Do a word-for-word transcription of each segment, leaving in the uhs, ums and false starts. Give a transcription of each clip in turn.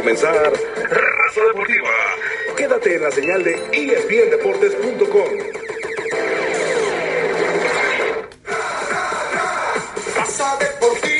comenzar Raza Deportiva. Quédate en la señal de E S P N Deportes punto com. Raza Deportiva.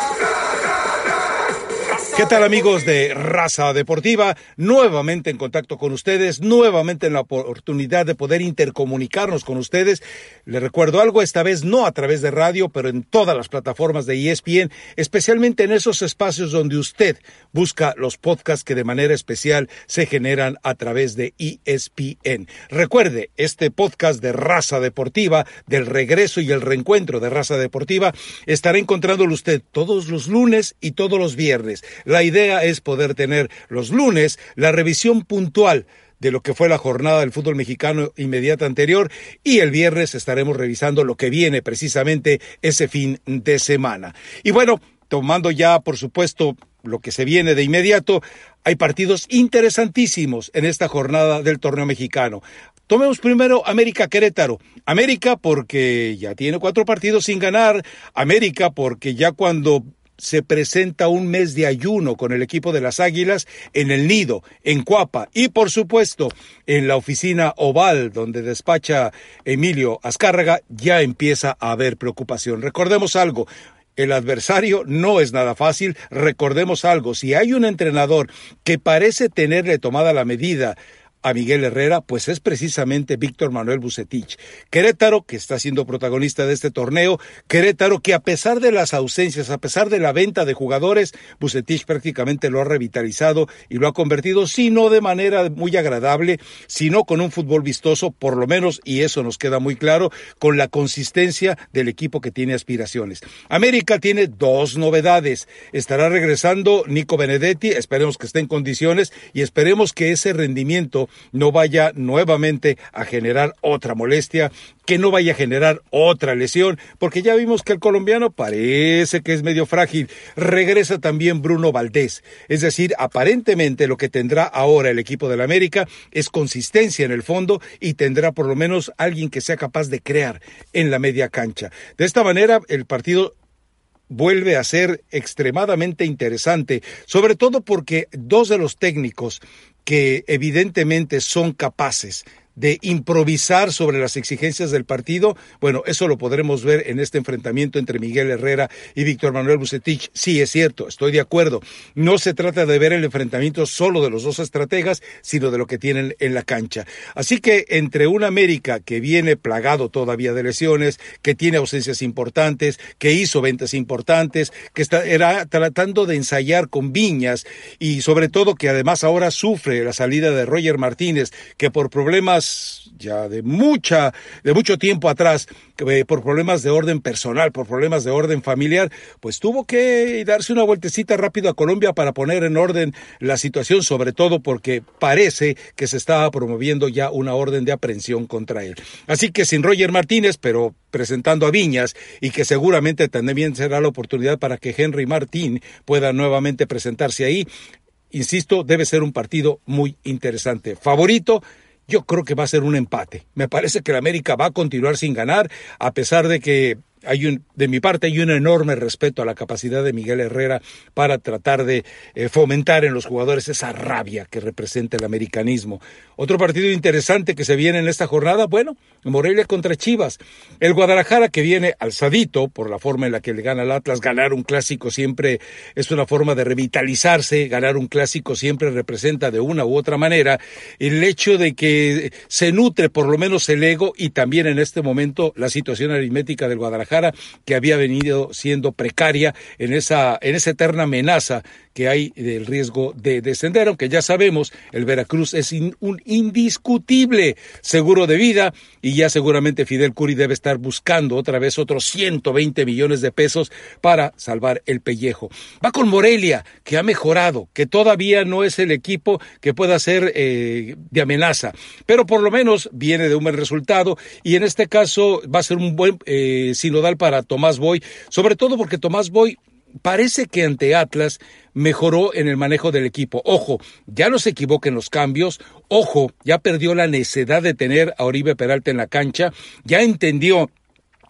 ¿Qué tal, amigos de Raza Deportiva? Nuevamente en contacto con ustedes, nuevamente en la oportunidad de poder intercomunicarnos con ustedes. Les recuerdo algo, esta vez no a través de radio, pero en todas las plataformas de E S P N, especialmente en esos espacios donde usted busca los podcasts que de manera especial se generan a través de E S P N. Recuerde, este podcast de Raza Deportiva, del regreso y el reencuentro de Raza Deportiva, estará encontrándolo usted todos los lunes y todos los viernes. La idea es poder tener los lunes la revisión puntual de lo que fue la jornada del fútbol mexicano inmediata anterior, y el viernes estaremos revisando lo que viene precisamente ese fin de semana. Y bueno, tomando ya, por supuesto, lo que se viene de inmediato, hay partidos interesantísimos en esta jornada del torneo mexicano. Tomemos primero América Querétaro. América porque ya tiene cuatro partidos sin ganar. América porque ya cuando se presenta un mes de ayuno con el equipo de las Águilas en el Nido, en Cuapa, y por supuesto en la oficina oval donde despacha Emilio Azcárraga, ya empieza a haber preocupación. Recordemos algo, el adversario no es nada fácil. Recordemos algo, si hay un entrenador que parece tenerle tomada la medida a Miguel Herrera, pues es precisamente Víctor Manuel Vucetich. Querétaro, que está siendo protagonista de este torneo, Querétaro que a pesar de las ausencias, a pesar de la venta de jugadores, Vucetich prácticamente lo ha revitalizado y lo ha convertido, si no de manera muy agradable, sino con un fútbol vistoso, por lo menos, y eso nos queda muy claro, con la consistencia del equipo que tiene aspiraciones. América tiene dos novedades. Estará regresando Nico Benedetti, esperemos que esté en condiciones y esperemos que ese rendimiento no vaya nuevamente a generar otra molestia, que no vaya a generar otra lesión, porque ya vimos que el colombiano parece que es medio frágil. Regresa también Bruno Valdés, es decir, aparentemente lo que tendrá ahora el equipo del América es consistencia en el fondo y tendrá por lo menos alguien que sea capaz de crear en la media cancha. De esta manera el partido vuelve a ser extremadamente interesante, sobre todo porque dos de los técnicos que evidentemente son capaces de improvisar sobre las exigencias del partido, bueno, eso lo podremos ver en este enfrentamiento entre Miguel Herrera y Víctor Manuel Vucetich. Sí, es cierto, estoy de acuerdo. No se trata de ver el enfrentamiento solo de los dos estrategas, sino de lo que tienen en la cancha. Así que entre un América que viene plagado todavía de lesiones, que tiene ausencias importantes, que hizo ventas importantes, que está era tratando de ensayar con Viñas y sobre todo que además ahora sufre la salida de Roger Martínez, que por problemas ya de mucha, de mucho tiempo atrás, eh, por problemas de orden personal, por problemas de orden familiar, pues tuvo que darse una vueltecita rápido a Colombia para poner en orden la situación, sobre todo porque parece que se estaba promoviendo ya una orden de aprehensión contra él. Así que sin Roger Martínez, pero presentando a Viñas, y que seguramente también será la oportunidad para que Henry Martín pueda nuevamente presentarse ahí, insisto, debe ser un partido muy interesante. Favorito, yo creo que va a ser un empate. Me parece que el América va a continuar sin ganar, a pesar de que hay un, de mi parte hay un enorme respeto a la capacidad de Miguel Herrera para tratar de eh, fomentar en los jugadores esa rabia que representa el americanismo. Otro partido interesante que se viene en esta jornada, bueno, Morelia contra Chivas. El Guadalajara, que viene alzadito por la forma en la que le gana al Atlas. Ganar un clásico siempre es una forma de revitalizarse, ganar un clásico siempre representa de una u otra manera el hecho de que se nutre por lo menos el ego y también en este momento la situación aritmética del Guadalajara, que había venido siendo precaria en esa, en esa eterna amenaza que hay del riesgo de descender, aunque ya sabemos, el Veracruz es in, un indiscutible seguro de vida y ya seguramente Fidel Curi debe estar buscando otra vez otros ciento veinte millones de pesos para salvar el pellejo. Va con Morelia, que ha mejorado, que todavía no es el equipo que pueda ser eh, de amenaza, pero por lo menos viene de un buen resultado y en este caso va a ser un buen eh, sinodal para Tomás Boy, sobre todo porque Tomás Boy parece que ante Atlas mejoró en el manejo del equipo. Ojo, ya no se equivoca en los cambios. Ojo, ya perdió la necedad de tener a Oribe Peralta en la cancha. Ya entendió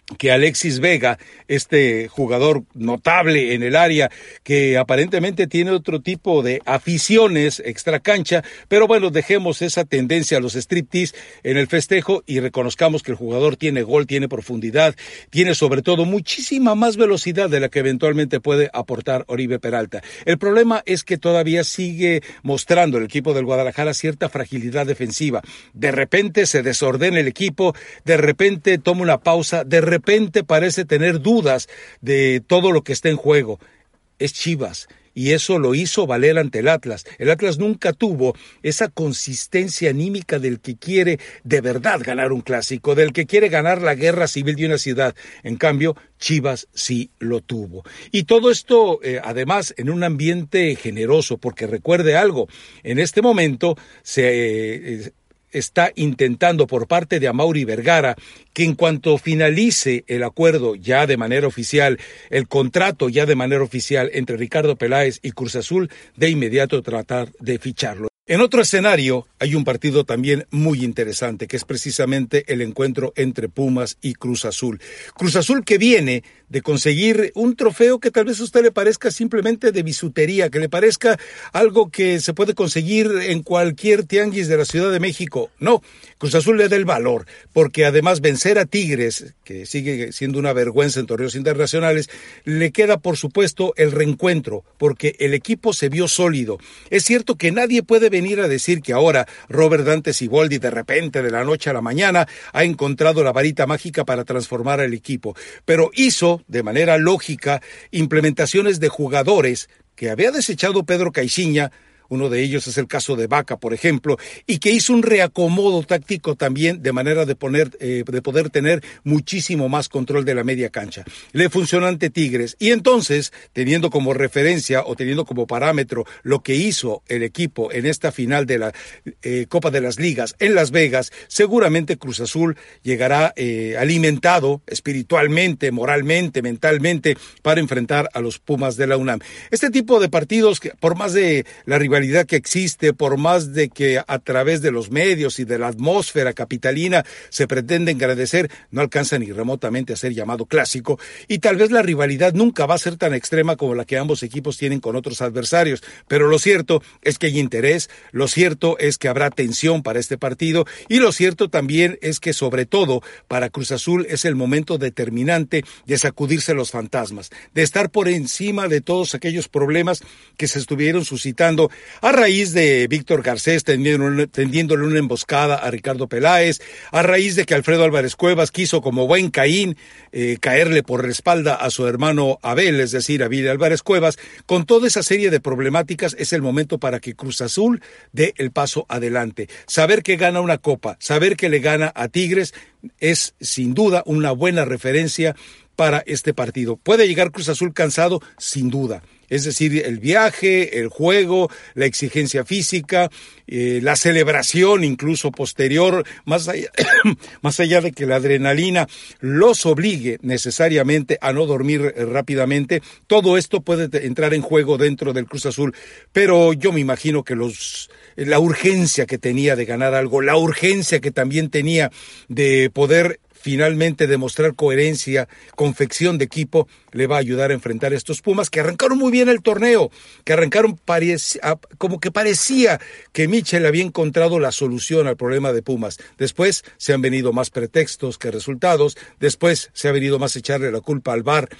que Alexis Vega, este jugador notable en el área, que aparentemente tiene otro tipo de aficiones extracancha, pero bueno, dejemos esa tendencia a los striptease en el festejo y reconozcamos que el jugador tiene gol, tiene profundidad, tiene sobre todo muchísima más velocidad de la que eventualmente puede aportar Oribe Peralta. El problema es que todavía sigue mostrando el equipo del Guadalajara cierta fragilidad defensiva. De repente se desordena el equipo, de repente toma una pausa, de repente De repente parece tener dudas de todo lo que está en juego. Es Chivas, y eso lo hizo valer ante el Atlas. El Atlas nunca tuvo esa consistencia anímica del que quiere de verdad ganar un clásico, del que quiere ganar la guerra civil de una ciudad. En cambio, Chivas sí lo tuvo. Y todo esto, eh, además, en un ambiente generoso, porque recuerde algo, en este momento se... Eh, está intentando por parte de Amaury Vergara que en cuanto finalice el acuerdo ya de manera oficial, el contrato ya de manera oficial entre Ricardo Peláez y Cruz Azul, de inmediato tratar de ficharlo. En otro escenario hay un partido también muy interesante, que es precisamente el encuentro entre Pumas y Cruz Azul. Cruz Azul que viene de conseguir un trofeo que tal vez a usted le parezca simplemente de bisutería, que le parezca algo que se puede conseguir en cualquier tianguis de la Ciudad de México. No, Cruz Azul le da el valor, porque además vencer a Tigres, que sigue siendo una vergüenza en torneos internacionales, le queda por supuesto el reencuentro, porque el equipo se vio sólido. Es cierto que nadie puede venir venir a decir que ahora Robert Dante Siboldi de repente, de la noche a la mañana, ha encontrado la varita mágica para transformar al equipo, pero hizo de manera lógica implementaciones de jugadores que había desechado Pedro Caixinha. Uno de ellos es el caso de Vaca, por ejemplo, y que hizo un reacomodo táctico también de manera de, poner, eh, de poder tener muchísimo más control de la media cancha. Le funcionó ante Tigres y entonces, teniendo como referencia o teniendo como parámetro lo que hizo el equipo en esta final de la eh, Copa de las Ligas en Las Vegas, seguramente Cruz Azul llegará eh, alimentado espiritualmente, moralmente, mentalmente para enfrentar a los Pumas de la UNAM. Este tipo de partidos, que por más de la rivalidad que existe, por más de que a través de los medios y de la atmósfera capitalina se pretende engrandecer, no alcanza ni remotamente a ser llamado clásico, y tal vez la rivalidad nunca va a ser tan extrema como la que ambos equipos tienen con otros adversarios, pero lo cierto es que hay interés, lo cierto es que habrá tensión para este partido, y lo cierto también es que sobre todo para Cruz Azul es el momento determinante de sacudirse los fantasmas, de estar por encima de todos aquellos problemas que se estuvieron suscitando a raíz de Víctor Garcés tendiéndole una emboscada a Ricardo Peláez, a raíz de que Alfredo Álvarez Cuevas quiso como buen Caín eh, caerle por la espalda a su hermano Abel, es decir, a Viri Álvarez Cuevas. Con toda esa serie de problemáticas es el momento para que Cruz Azul dé el paso adelante. Saber que gana una copa, saber que le gana a Tigres es sin duda una buena referencia para este partido. ¿Puede llegar Cruz Azul cansado? Sin duda. Es decir, el viaje, el juego, la exigencia física, eh, la celebración incluso posterior, más allá, más allá de que la adrenalina los obligue necesariamente a no dormir rápidamente, todo esto puede entrar en juego dentro del Cruz Azul, pero yo me imagino que los la urgencia que tenía de ganar algo, la urgencia que también tenía de poder finalmente demostrar coherencia, confección de equipo, le va a ayudar a enfrentar a estos Pumas que arrancaron muy bien el torneo, que arrancaron parec- como que parecía que Michel había encontrado la solución al problema de Pumas. Después se han venido más pretextos que resultados, después se ha venido más echarle la culpa al V A R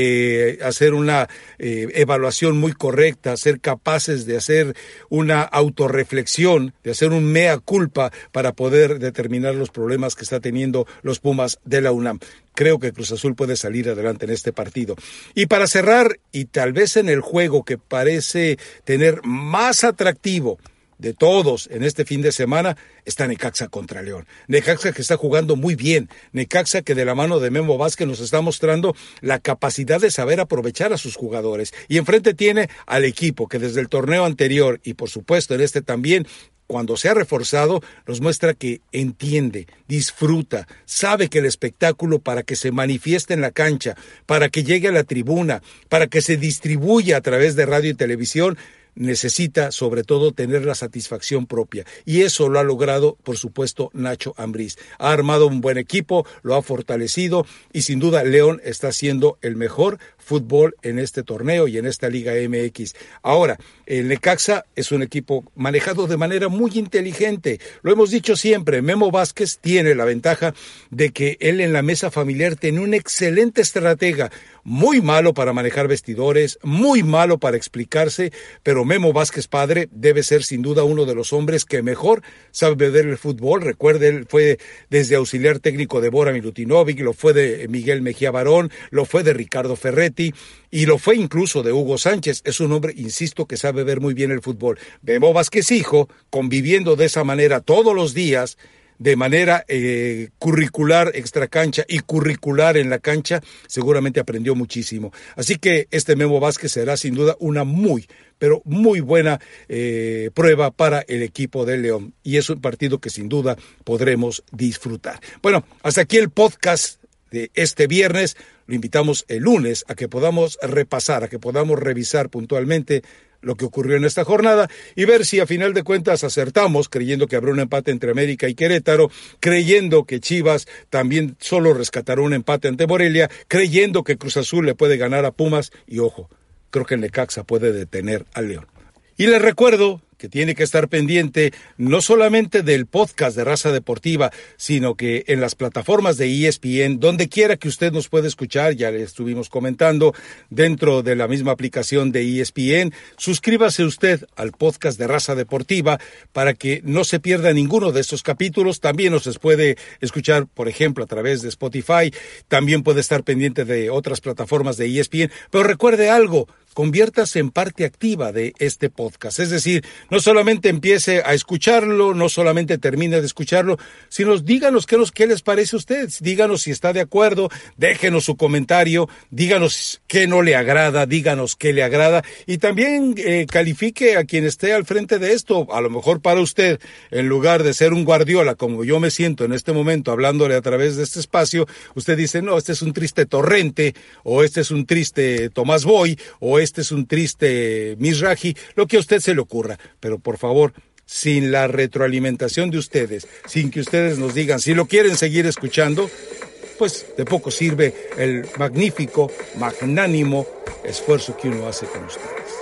que hacer una eh, evaluación muy correcta, ser capaces de hacer una autorreflexión, de hacer un mea culpa para poder determinar los problemas que está teniendo los Pumas de la UNAM. Creo que Cruz Azul puede salir adelante en este partido. Y para cerrar, y tal vez en el juego que parece tener más atractivo de todos en este fin de semana, está Necaxa contra León. Necaxa que está jugando muy bien. Necaxa que de la mano de Memo Vázquez nos está mostrando la capacidad de saber aprovechar a sus jugadores. Y enfrente tiene al equipo que desde el torneo anterior y por supuesto en este también, cuando se ha reforzado, nos muestra que entiende, disfruta, sabe que el espectáculo para que se manifieste en la cancha, para que llegue a la tribuna, para que se distribuya a través de radio y televisión, necesita sobre todo tener la satisfacción propia, y eso lo ha logrado, por supuesto, Nacho Ambriz. Ha armado un buen equipo, lo ha fortalecido, y sin duda León está haciendo el mejor fútbol en este torneo y en esta Liga M X. Ahora, el Necaxa es un equipo manejado de manera muy inteligente. Lo hemos dicho siempre, Memo Vázquez tiene la ventaja de que él en la mesa familiar tiene un excelente estratega, muy malo para manejar vestidores, muy malo para explicarse, pero Memo Vázquez padre debe ser sin duda uno de los hombres que mejor sabe ver el fútbol. Recuerde, él fue desde auxiliar técnico de Bora Milutinovic, lo fue de Miguel Mejía Barón, lo fue de Ricardo Ferretti y lo fue incluso de Hugo Sánchez. Es un hombre, insisto, que sabe ver muy bien el fútbol. Memo Vázquez hijo, conviviendo de esa manera todos los días, de manera eh, curricular extracancha y curricular en la cancha, seguramente aprendió muchísimo. Así que este Memo Vázquez será sin duda una muy, pero muy buena eh, prueba para el equipo de León, y es un partido que sin duda podremos disfrutar. Bueno, hasta aquí el podcast de este viernes. Lo invitamos el lunes a que podamos repasar, a que podamos revisar puntualmente lo que ocurrió en esta jornada y ver si a final de cuentas acertamos, creyendo que habrá un empate entre América y Querétaro, creyendo que Chivas también solo rescatará un empate ante Morelia, creyendo que Cruz Azul le puede ganar a Pumas, y ojo, creo que el Necaxa puede detener al León. Y les recuerdo que tiene que estar pendiente no solamente del podcast de Raza Deportiva, sino que en las plataformas de E S P N, donde quiera que usted nos pueda escuchar, ya le estuvimos comentando, dentro de la misma aplicación de E S P N, suscríbase usted al podcast de Raza Deportiva para que no se pierda ninguno de estos capítulos. También nos puede escuchar, por ejemplo, a través de Spotify, también puede estar pendiente de otras plataformas de E S P N, pero recuerde algo, conviértase en parte activa de este podcast, es decir, no solamente empiece a escucharlo, no solamente termine de escucharlo, sino díganos qué, nos, qué les parece a usted, díganos si está de acuerdo, déjenos su comentario, díganos qué no le agrada, díganos qué le agrada, y también eh, califique a quien esté al frente de esto. A lo mejor para usted, en lugar de ser un Guardiola, como yo me siento en este momento hablándole a través de este espacio, usted dice, no, este es un triste Torrente, o este es un triste Tomás Boy, o este es un triste Mizrahi, lo que a usted se le ocurra, pero por favor, sin la retroalimentación de ustedes, sin que ustedes nos digan si lo quieren seguir escuchando, pues de poco sirve el magnífico, magnánimo esfuerzo que uno hace con ustedes.